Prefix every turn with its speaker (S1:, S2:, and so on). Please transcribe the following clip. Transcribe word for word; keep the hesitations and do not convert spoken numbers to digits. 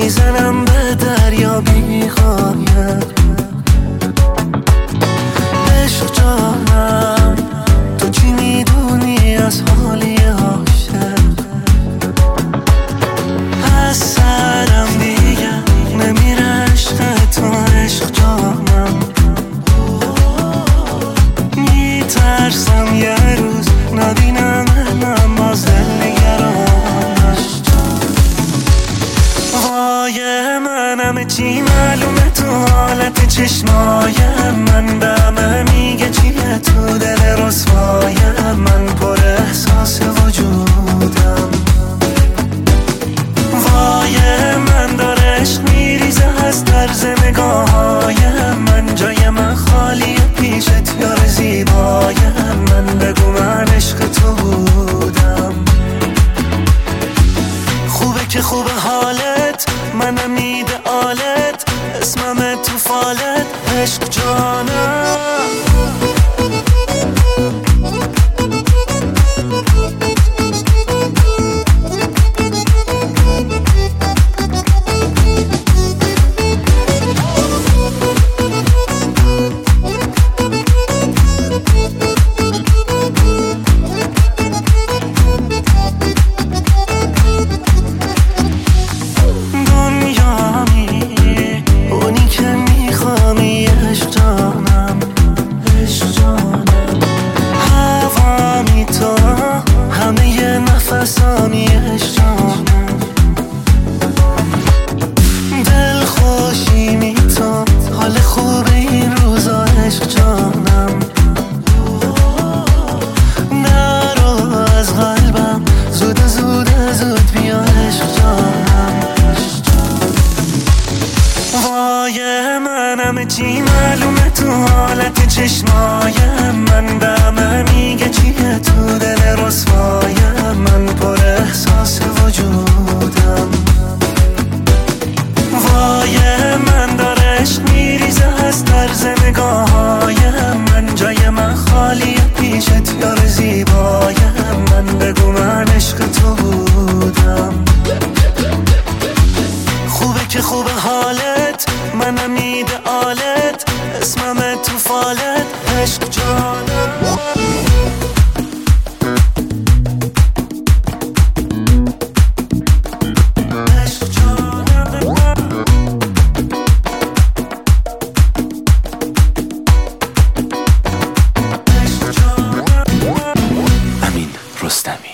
S1: میزنم به دریا بی‌غایت. عشق جانم تو چی میدونی از حالی عاشق؟ از سرم دیگه نمیره عشق تو. عشق جانم میترسم یه روز نبینم من باز دلنگرانش. وای منم چی معلومه تو حالت چشمای من، دمه میگه چیه تو دل رسوای من، پر احساس وجودم. وای من داره عشق میریزه از طرز نگاههای من، جای من خالیه پیشت یار زیبای من، بگو من عشق تو بودم. خوبه که خوبه حالت، منم ایدئالت، اسمم تو فالت، عشق جانم. دل خوشی میتون حال خوب این روزا عشق جانم. نرو از قلبم زود زود زود بیا عشق جانم. وای منم چی معلومه تو حالت چشمای من، دمه میگه چیه تو دل رسوای من، پر احساس وجودم. وای من داره عشق میریزه از طرز نگاههای من، جای من خالیه پیشت یار زیبای من، بگو من عشق تو بودم. خوبه که خوبه حالت، منم ایدئالت، اسمم تو فالت، عشق جانم. امین رستمی.